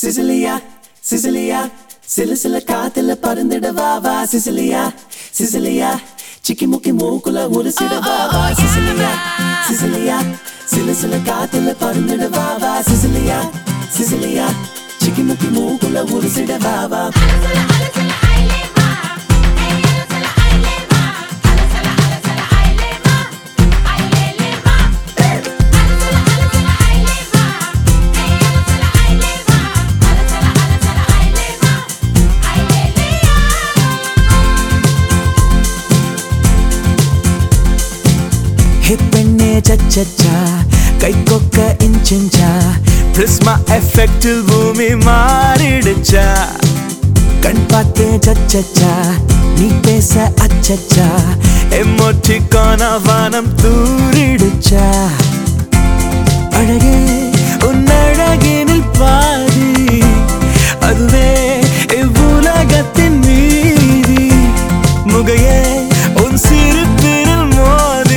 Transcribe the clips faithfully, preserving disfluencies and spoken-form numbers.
Sicilia, Sicilia, சில சில காத்துல பறந்துட வா வா Sicilia, Sicilia, சிக்கி முக்கி மூக்குல ஒரு சிட வா வா Sicilia, Sicilia, சில சில காத்துல பறந்துட வா வா Sicilia, Sicilia, சிக்கி முக்கி மூக்குல ஒரு சிட வா வா பெண்ணே சச்சச்சா கை கொக்க இன்ச்சா பிரிஸ்மா எஃபெக்டில் பூமி மாறிடுச்சா கண் பார்த்தே சச்சச்சா நீ பேச அச்சச்சா எமோட்டிகான வானம் தூரிடுச்சா அழகே உன் அழகினில் பாதி அதுவே இவ்வுலகத்தின் மீதி முகையே உன் சிரிப்பினில் மோதி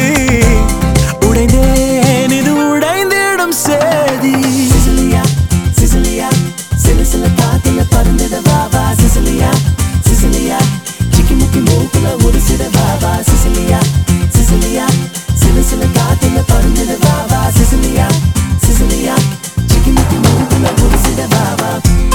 Sicilia, Sicilia, சில சில காத்துல பறந்துட வா வா Sicilia, Sicilia, சிக்கி முக்கி மூக்குல ஒரு சிட வா வா Sicilia, Sicilia, சில சில காத்துல பறந்துட வா வா Sicilia, Sicilia, சிக்கி முக்கி மூக்குல ஒரு சிட வா வா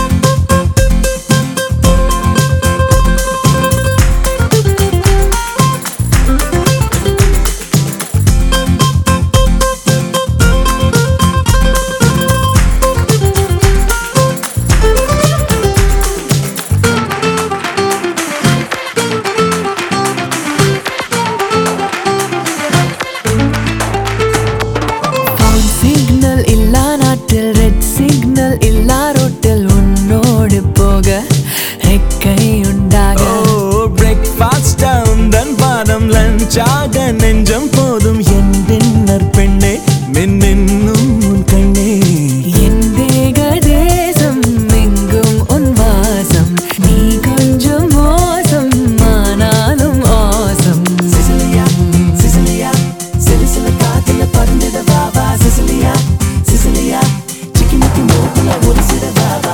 ரெட் சிக்னல் இல்லா ரோட்டில் உன்னோடு போக ரெக்கை உண்டாக பிரேக்ஃபாஸ்ட் உந்தன் பானம் லஞ்சாக நெஞ்சம் போதும் என் டின்னர் பெண்ணே மின்னும் உன் கண்ணே என் தேக தேசம் எங்கும் உன் வாசம் நீ கொஞ்சம் மோசம் ஆனாலும் ஆசம் Sicilia, Sicilia, சில சில காத்துல பறந்துட வா வா Sicilia, Sicilia, சிக்கி முக்கி மூக்குல ஒரு சிட வா வா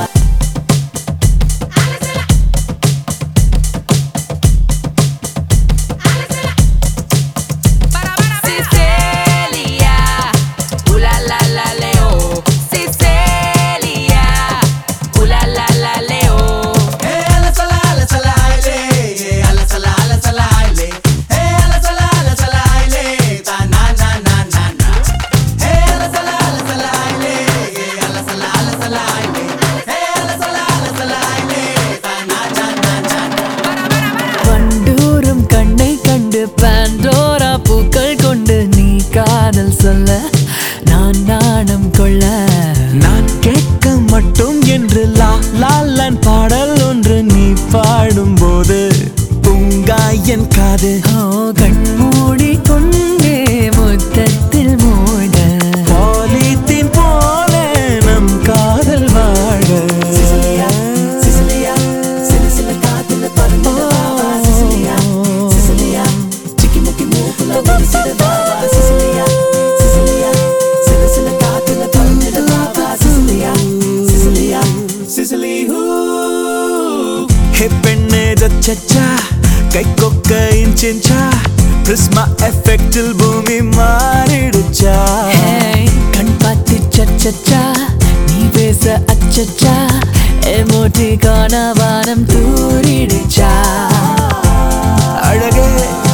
பாண்டோரா பூக்கள் கொண்டு நீ காதல் சொல்ல நான் நாணம் கொள்ள நான் கேட்க மட்டும் என்று லா லாலன் பாடல் ஒன்று நீ பாடும் போது பூங்காயன் காது கண் மூடி கொண்டே முத்தத்தில் மூட பாலித்தீன் போல நம் காதல் வாழ Sicilia, Sicilia, சில சில காத்துல பறந்துட வா வா Sicilia, Sicilia, சிக்கி முக்கி மூக்குல ஒரு சிட வா வா Sicilia, Sicilia, சில சில காத்துல பறந்துட வா வா Sicilia, Sicilia, Sicily hoo ஹே பெண்ணே சச்சச்சா கை கொக்க இன்ச்சா பிரிஸ்மா எஃபெக்டில் பூமி மாறிடுச்சா கண் பார்த்து சச்சச்சா நீ பேச அச்சச்சா எமோட்டிகான வானம் தூரிடுச்சா அழகே